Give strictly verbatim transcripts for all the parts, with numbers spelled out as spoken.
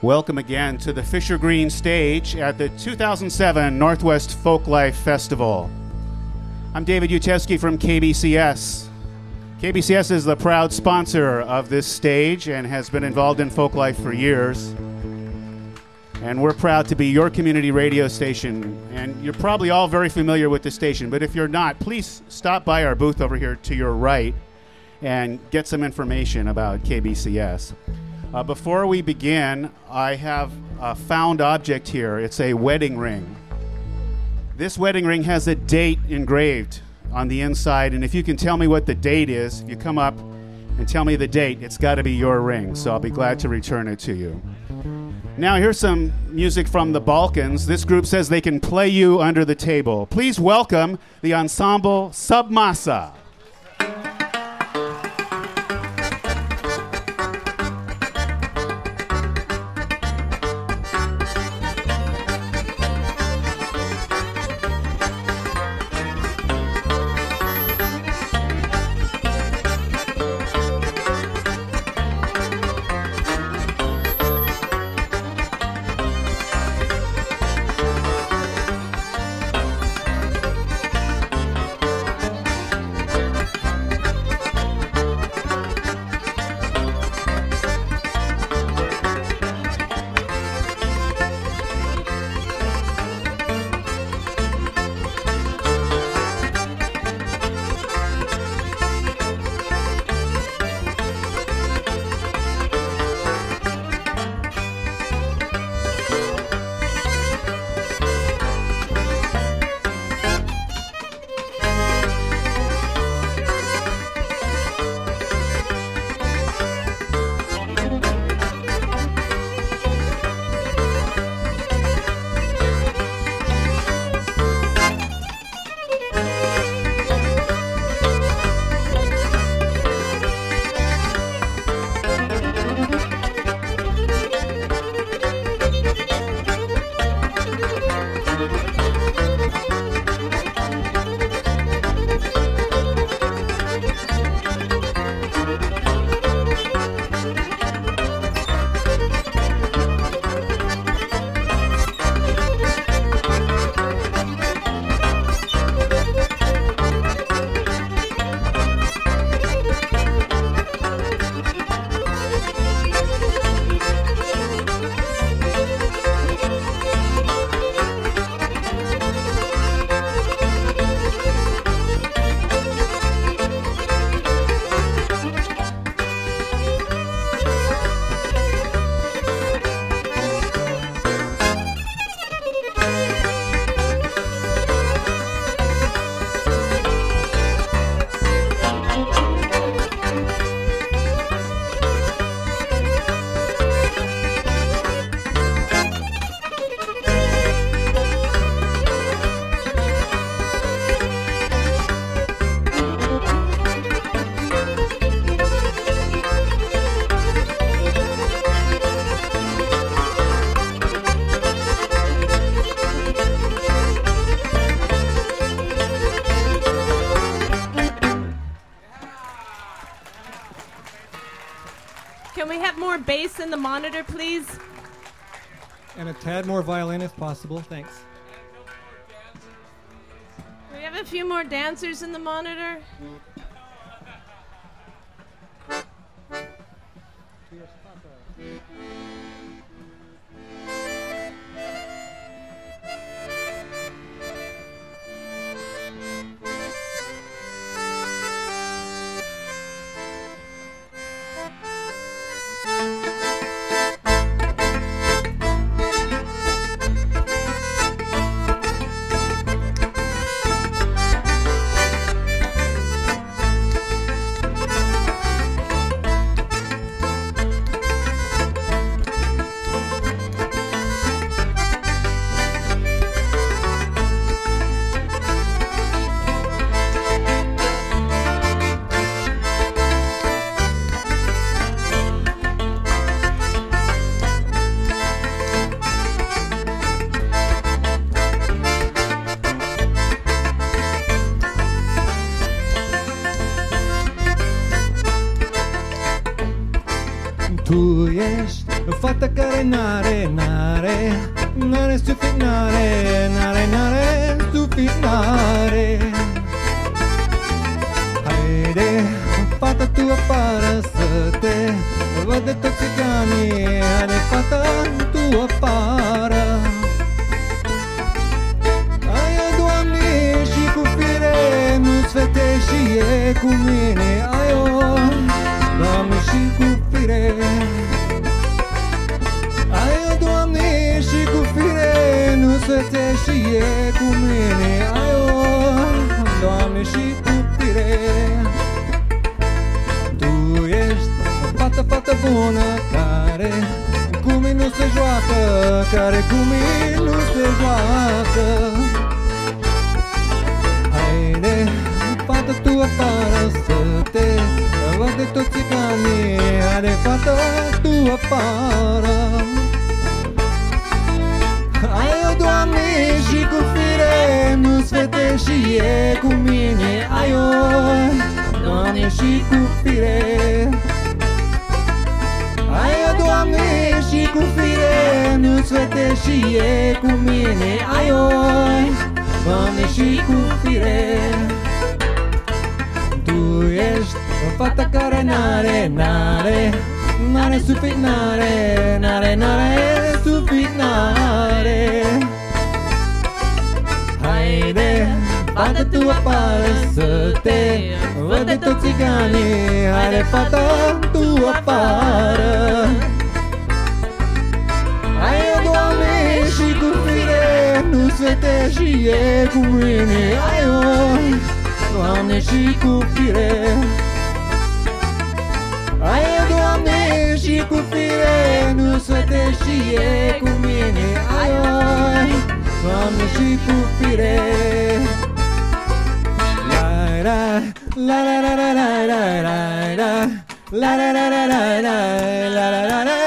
Welcome again to the Fisher Green stage at the two thousand seven Northwest Folklife Festival. I'm David Utesky from K B C S. K B C S is the proud sponsor of this stage and has been involved in folklife for years. And we're proud to be your community radio station. And you're probably all very familiar with the station, but if you're not, please stop by our booth over here to your right and get some information about K B C S. Uh, before we begin, I have a found object here. It's a wedding ring. This wedding ring has a date engraved on the inside, and if you can tell me what the date is, if you come up and tell me the date, it's got to be your ring, so I'll be glad to return it to you. Now, here's some music from the Balkans. This group says they can play you under the table. Please welcome the ensemble Submasa. Bass in the monitor, please. And a tad more violin if possible. Thanks. Do we have a few more dancers in the monitor? Tu jesteś fata care n-are, n-are, n-are sufinare, n-are, n-are sufinare. Haide, fata tu afară să te văd de toți țiganii. Haide, fata tu afară. Aia, Doamne, și cu fire nu-ți fete și e cu mine. Aio, Doamne, și cu fire. Aia, Doamne, și cu fire nu-ți fete și e cu mine. Aio, Doamne, și cu fire. Tu ești o fată, fată bună care cu mine nu se joacă, care cu mine nu se joacă. Haide, fată, tu afară să te văd de toți țiganii. Haide, fată, tu afară. Aio, Doamne, și cu fire nu-ți fete și e cu mine. Aio, Doamne, și cu fire. Aio, Doamne, și cu fire nu-ți fete și e cu mine. Aio, Doamne, și cu fire. Tu ești o fată care n-are, n-are, n-are sufinare, n-are, n-are sufinare. Haide, fată, tu afară să te văd de toți țiganii. Haide, fată, tu afară. Aia, Doamne, și cu fire nu-ți fete și e cu mine. Aio, Doamne, și cu fire. Aia, Doamne, și cu fire nu-ți fete și e cu mine. Aio, Doamne, și cu fire. La la la la la la la la la la la la la la la la la la la.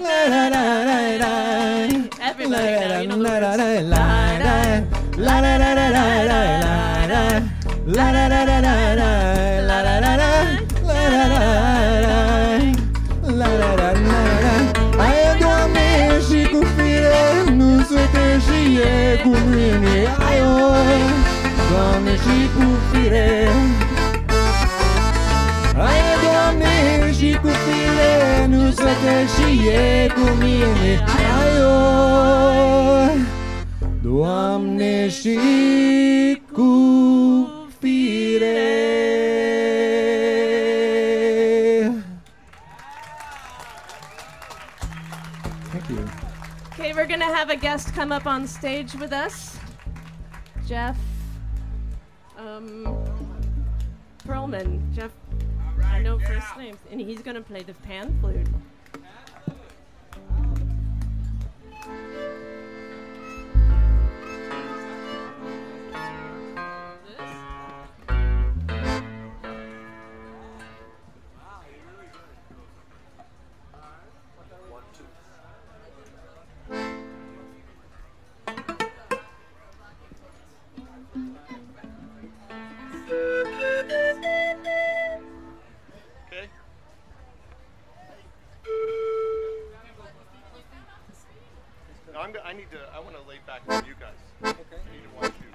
Everybody now, you know the words. La la la la la la la la la la la la la la la la la la la la. Aia, Doamne, și cu fire nu-ți fete și e cu mine. Aio, Doamne, și cu fire. Aia, Doamne, și cu fire nu-ți fete și e cu mine. Aio, Doamne, și cu fire. Thank you. Okay, we're gonna have a guest come up on stage with us. Jeff um, Perlman. Jeff, I know first names, and he's gonna play the pan flute. I'm, I need to, I want to lay back with you guys. Okay. I need to watch you.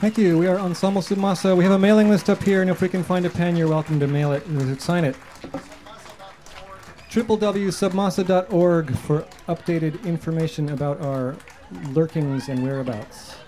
Thank you. We are Ensemble Submasa. We have a mailing list up here, and if we can find a pen, you're welcome to mail it and sign it. w w w dot submasa dot org for updated information about our lurkings and whereabouts.